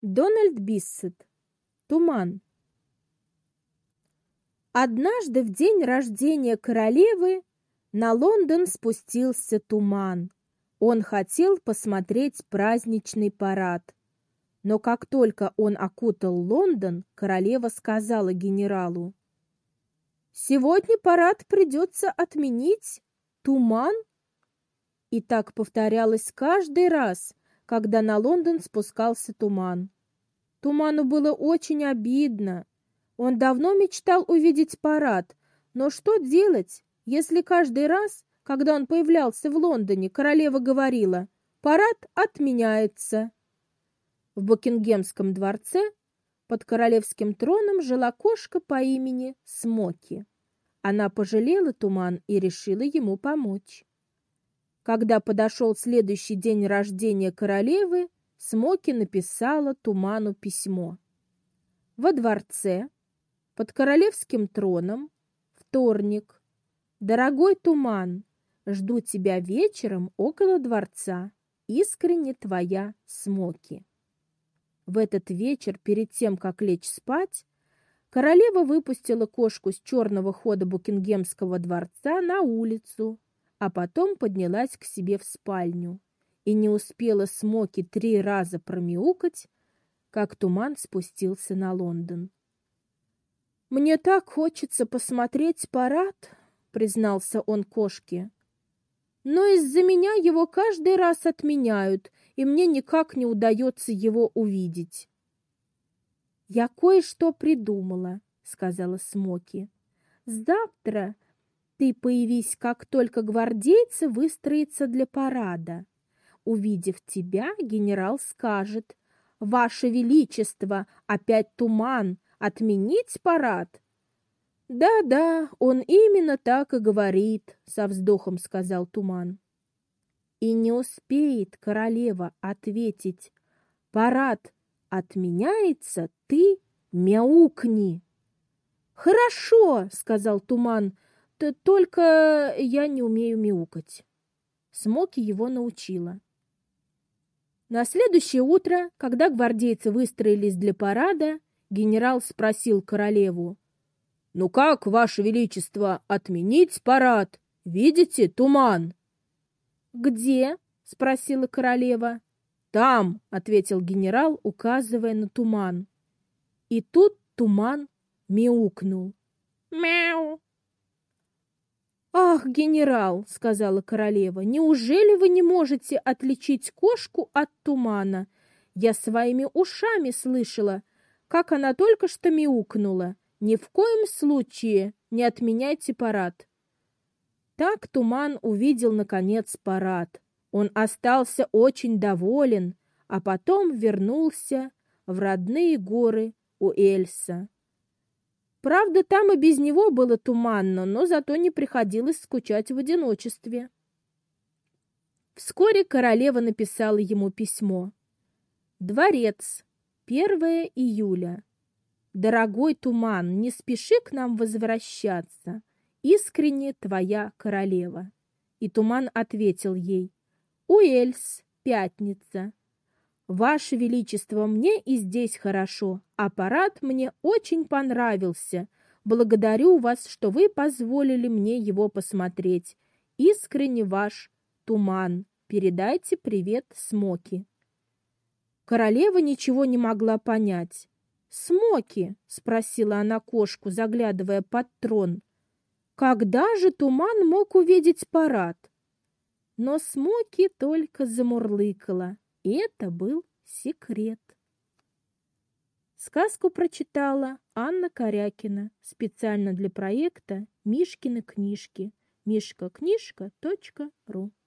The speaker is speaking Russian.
Дональд Биссет. Туман. Однажды в день рождения королевы на Лондон спустился туман. Он хотел посмотреть праздничный парад. Но как только он окутал Лондон, королева сказала генералу: «Сегодня парад придется отменить. Туман». И так повторялось каждый раз, когда на Лондон спускался туман. Туману было очень обидно. Он давно мечтал увидеть парад, но что делать, если каждый раз, когда он появлялся в Лондоне, королева говорила: «Парад отменяется». В Букингемском дворце под королевским троном жила кошка по имени Смоки. Она пожалела туман и решила ему помочь. Когда подошел следующий день рождения королевы, Смоки написала туману письмо. Во дворце, под королевским троном, вторник. Дорогой туман, жду тебя вечером около дворца. Искренне твоя Смоки. В этот вечер, перед тем, как лечь спать, королева выпустила кошку с черного хода Букингемского дворца на улицу, а потом поднялась к себе в спальню. И не успела Смоки 3 раза промяукать, как туман спустился на Лондон. «Мне так хочется посмотреть парад», — признался он кошке. «Но из-за меня его каждый раз отменяют, и мне никак не удается его увидеть». «Я кое-что придумала», — сказала Смоки. «Завтра ты появись, как только гвардейцы выстроятся для парада. Увидев тебя, генерал скажет: «Ваше Величество, опять туман, отменить парад?» «Да-да, он именно так и говорит», — со вздохом сказал туман. И не успеет королева ответить: «Парад отменяется», ты мяукни. «Хорошо», — сказал туман, — «только я не умею мяукать». Смоки его научила. На следующее утро, когда гвардейцы выстроились для парада, генерал спросил королеву: «Ну как, Ваше Величество, отменить парад? Видите, туман?» «Где?» — спросила королева. «Там», — ответил генерал, указывая на туман. И тут туман мяукнул. «Мяу!» «Ах, генерал», — сказала королева, — «неужели вы не можете отличить кошку от тумана? Я своими ушами слышала, как она только что мяукнула. Ни в коем случае не отменяйте парад». Так туман увидел, наконец, парад. Он остался очень доволен, а потом вернулся в родные горы Уэльса. Правда, там и без него было туманно, но зато не приходилось скучать в одиночестве. Вскоре королева написала ему письмо. «Дворец, 1 июля. Дорогой туман, не спеши к нам возвращаться. Искренне твоя королева». И туман ответил ей: «Уэльс, пятница. Ваше Величество, мне и здесь хорошо, а парад мне очень понравился. Благодарю вас, что вы позволили мне его посмотреть. Искренне ваш Туман. Передайте привет Смоки». Королева ничего не могла понять. «Смоки?» — спросила она кошку, заглядывая под трон. «Когда же Туман мог увидеть парад?» Но Смоки только замурлыкала. И это был секрет. Сказку прочитала Анна Корякина специально для проекта «Мишкины книжки». mishkaknижка.ру